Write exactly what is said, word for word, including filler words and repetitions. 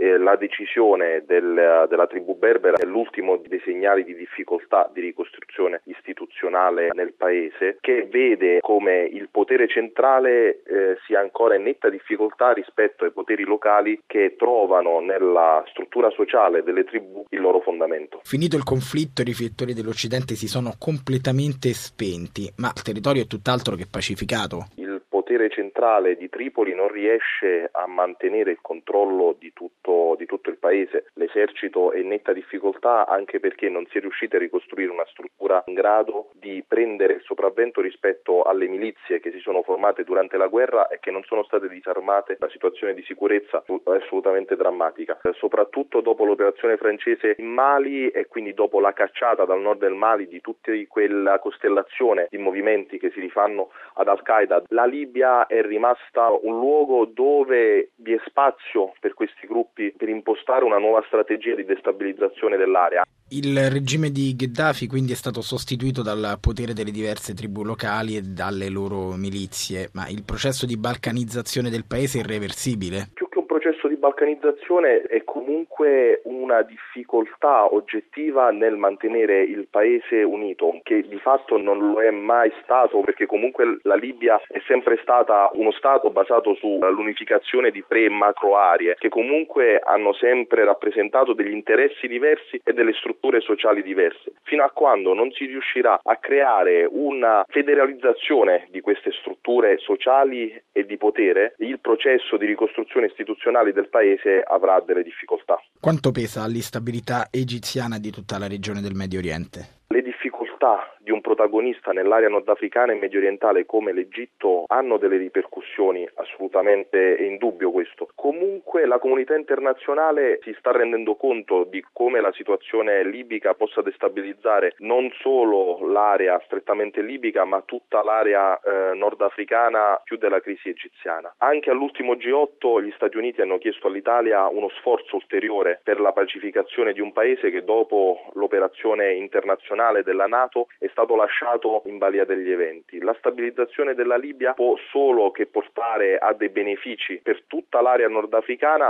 eh, la decisione del, della tribù berbera è l'ultimo dei segnali di difficoltà di ricostruzione istituzionale nel paese, che vede come il potere centrale eh, sia ancora in netta difficoltà rispetto ai poteri locali che trovano nella struttura sociale delle tribù il loro fondamento. Finito il conflitto, i riflettori dell'Occidente si sono completamente spenti, ma il territorio è tutt'altro che pacificato. Il potere centrale di Tripoli non riesce a mantenere il controllo di tutto, di tutto il paese. L'esercito è in netta difficoltà anche perché non si è riusciti a ricostruire una struttura in grado di prendere il sopravvento rispetto alle milizie che si sono formate durante la guerra e che non sono state disarmate. La situazione di sicurezza è assolutamente drammatica, soprattutto dopo l'operazione francese in Mali e quindi dopo la cacciata dal nord del Mali di tutta quella costellazione di movimenti che si rifanno ad Al-Qaeda. La Libia è rimasta un luogo dove vi è spazio per questi gruppi per impostare una nuova strategia di destabilizzazione dell'area. Il regime di Gheddafi quindi è stato sostituito dal potere delle diverse tribù locali e dalle loro milizie, ma il processo di balcanizzazione del paese è irreversibile? Più che un processo di balcanizzazione è comunque una difficoltà oggettiva nel mantenere il paese unito, che di fatto non lo è mai stato, perché comunque la Libia è sempre stata uno stato basato sull'unificazione di tre macro aree che comunque hanno sempre rappresentato degli interessi diversi e delle strutture sociali diverse. Fino a quando non si riuscirà a creare una federalizzazione di queste strutture sociali e di potere, il processo di ricostruzione istituzionale del paese avrà delle difficoltà. Quanto pesa l'instabilità egiziana di tutta la regione del Medio Oriente? Le difficoltà di un protagonista nell'area nordafricana e mediorientale come l'Egitto hanno delle ripercussioni, assolutamente è indubbio questo. Comunque la comunità internazionale si sta rendendo conto di come la situazione libica possa destabilizzare non solo l'area strettamente libica ma tutta l'area eh, nordafricana più della crisi egiziana. Anche all'ultimo G otto gli Stati Uniti hanno chiesto all'Italia uno sforzo ulteriore per la pacificazione di un paese che dopo l'operazione internazionale della NATO è stato lasciato in balia degli eventi. La stabilizzazione della Libia può solo che portare a dei benefici per tutta l'area nordafricana,